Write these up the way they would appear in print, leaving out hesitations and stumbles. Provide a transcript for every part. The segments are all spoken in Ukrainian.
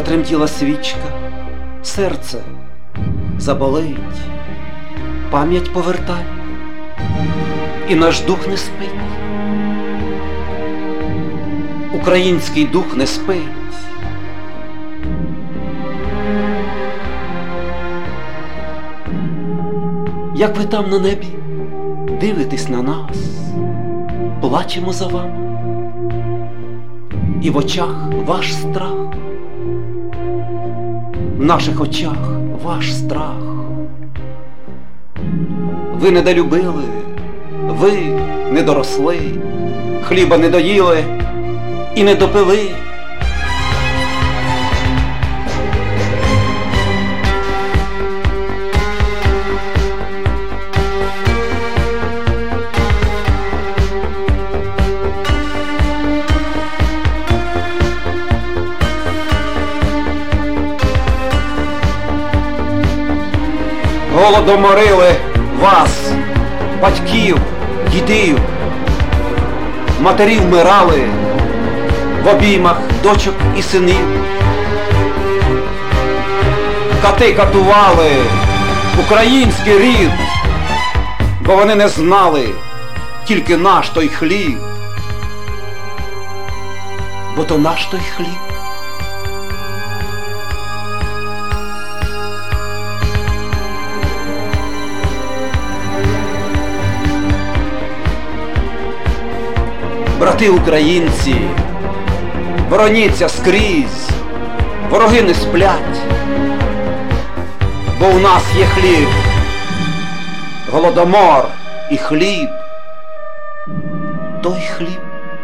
Затремтіла свічка, серце заболить, пам'ять повертай, і наш дух не спить. Український дух не спить. Як ви там на небі дивитесь на нас, плачемо за вами, і в очах ваш страх, в наших очах ваш страх. Ви недолюбили, ви не доросли, хліба не доїли і не допили. Голодоморили вас, батьків, дідів, матері вмирали в обіймах дочок і синів. Кати катували український рід, бо вони не знали тільки наш той хліб, бо то наш той хліб. Брати українці, бороніться скрізь, вороги не сплять, бо у нас є хліб, голодомор і хліб, той хліб.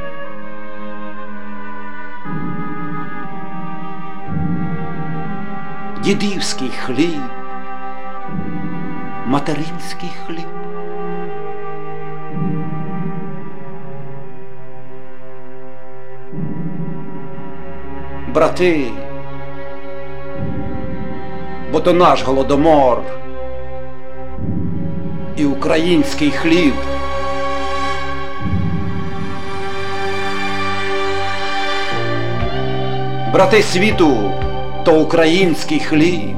Дідівський хліб, материнський хліб. Брати, бо то наш голодомор і український хліб. Брати світу, то український хліб.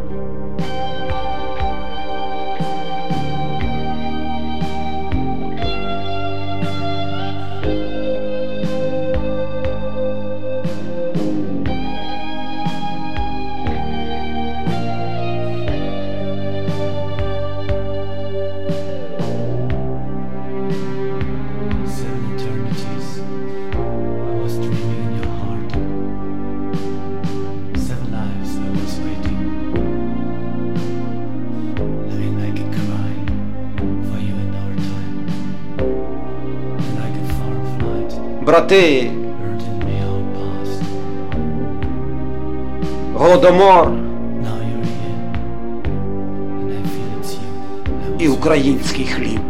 Брати, голодомор і український хліб.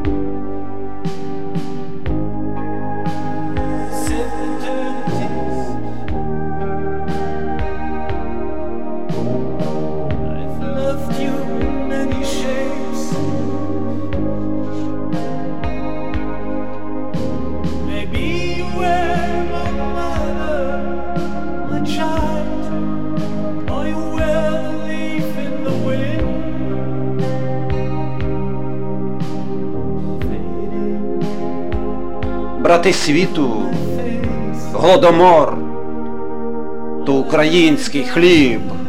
Брати світу, голодомор, то український хліб.